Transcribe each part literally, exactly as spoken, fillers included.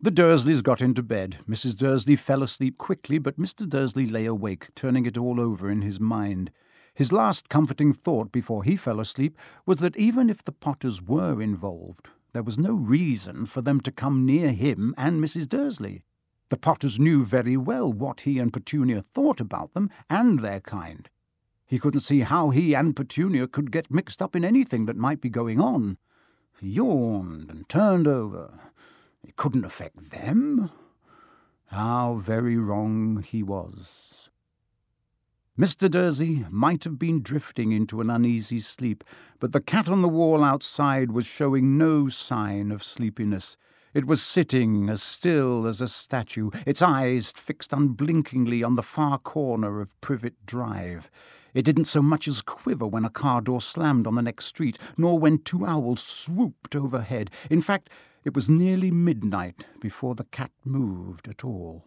The Dursleys got into bed. Missus Dursley fell asleep quickly, but Mister Dursley lay awake, turning it all over in his mind. His last comforting thought before he fell asleep was that even if the Potters were involved, there was no reason for them to come near him and Missus Dursley. The Potters knew very well what he and Petunia thought about them and their kind. He couldn't see how he and Petunia could get mixed up in anything that might be going on. He yawned and turned over. It couldn't affect them. How very wrong he was. Mister Dursley might have been drifting into an uneasy sleep, but the cat on the wall outside was showing no sign of sleepiness. It was sitting as still as a statue, its eyes fixed unblinkingly on the far corner of Privet Drive. It didn't so much as quiver when a car door slammed on the next street, nor when two owls swooped overhead. In fact, it was nearly midnight before the cat moved at all.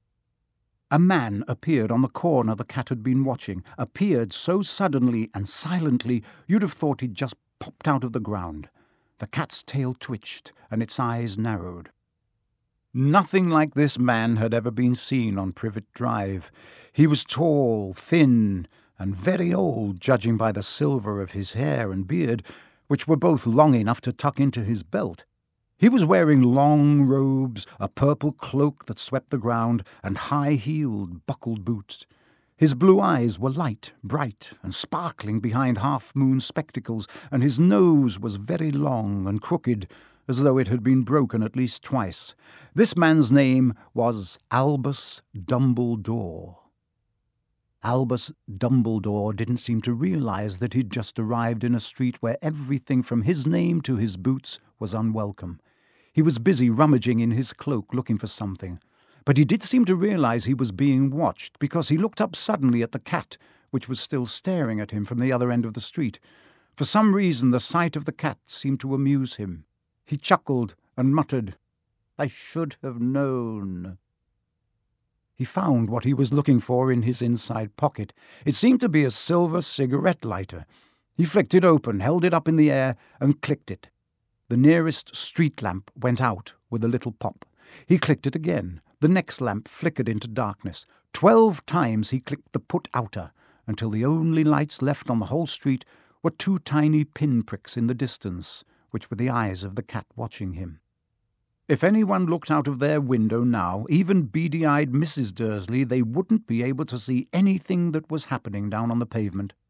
A man appeared on the corner the cat had been watching, appeared so suddenly and silently you'd have thought he'd just popped out of the ground. The cat's tail twitched and its eyes narrowed. Nothing like this man had ever been seen on Privet Drive. He was tall, thin, and very old, judging by the silver of his hair and beard, which were both long enough to tuck into his belt. He was wearing long robes, a purple cloak that swept the ground, and high-heeled, buckled boots. His blue eyes were light, bright, and sparkling behind half-moon spectacles, and his nose was very long and crooked, as though it had been broken at least twice. This man's name was Albus Dumbledore. Albus Dumbledore didn't seem to realize that he'd just arrived in a street where everything from his name to his boots was unwelcome. He was busy rummaging in his cloak looking for something, but he did seem to realize he was being watched because he looked up suddenly at the cat, which was still staring at him from the other end of the street. For some reason the sight of the cat seemed to amuse him. He chuckled and muttered, "I should have known." He found what he was looking for in his inside pocket. It seemed to be a silver cigarette lighter. He flicked it open, held it up in the air, and clicked it. The nearest street lamp went out with a little pop. He clicked it again. The next lamp flickered into darkness. Twelve times he clicked the put-outer, until the only lights left on the whole street were two tiny pinpricks in the distance, which were the eyes of the cat watching him. If anyone looked out of their window now, even beady-eyed Missus Dursley, they wouldn't be able to see anything that was happening down on the pavement.